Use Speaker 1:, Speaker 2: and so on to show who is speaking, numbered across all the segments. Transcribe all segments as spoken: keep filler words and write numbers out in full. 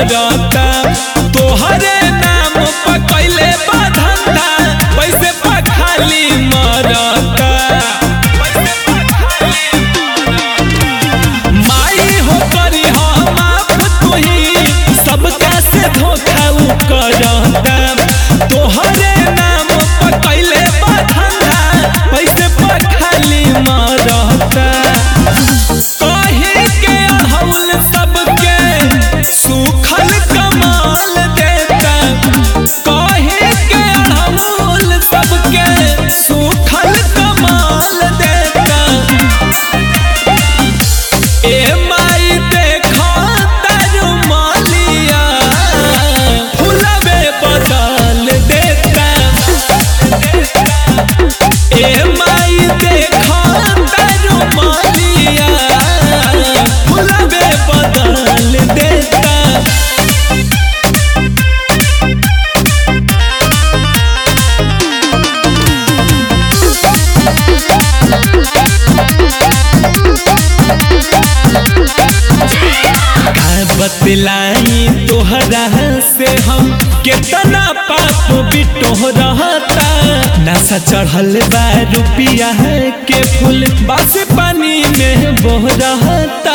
Speaker 1: करता तोहरे नाम पर कैले बा धंधा पैसे पर खाली मरता माई हो करी हो माफ तुही सबका से धोखा उ करता तोहरे नाम पर कैले बा धंधा पैसे पर खाली मरता कहे के अड़हुल सबके सूखल कमाल देता कहे के अड़हुल सबके सूखल कमाल देता ए माई देखो तारू मालिया फुलवे बदल देता ए माई देखो तारू मालिया फुलवे बदल देता बतलाई तोहरा से हम कितना पाप बिटो रहता नशा चढ़ल बा रुपिया के फूल बस पानी में बोह रहता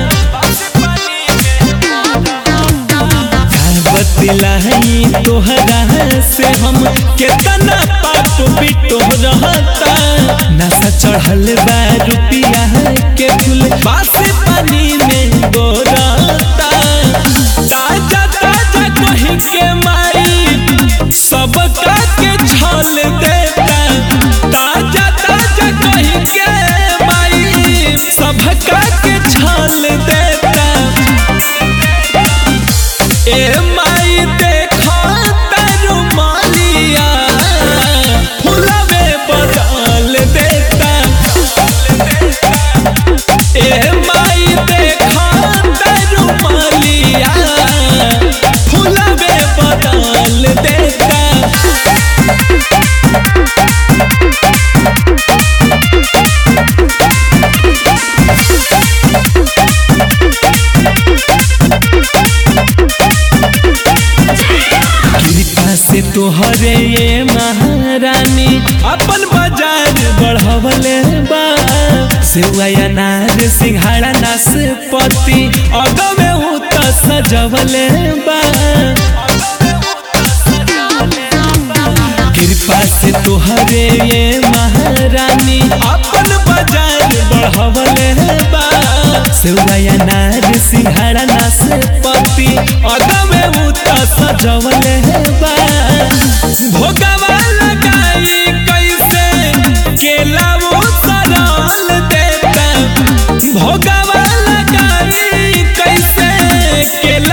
Speaker 1: बतलाई तोहरा से हम कितना पाप बिटो रहता नशा चढ़ल बा रुपिया के फूल बस पानी में बोह रहता ताजा ताजा कहीं के माई सबका के छल देता ताजा ताजा कहीं के माई सबका के छल देता ए माई देखो तारू मालिया फुलवे बदल देता ए माई देखो तारू मालिया फुलवे बदल देता कृपा से तोहरे ये महारानी अपन बाजार बढ़वले बा सेवा अनार सिंघाड़ा नाशपाती अगमे हूँ त सजवले बा कृपा से तोहरे ये महारानी अपन बाजार बढ़वले बा सेवा अनार सिंघाड़ा नाशपाती अगमे हूँ त सजवले बा भोगवा लगाई कैसे केला वो सरल देता भोगवा लगाई कैसे केला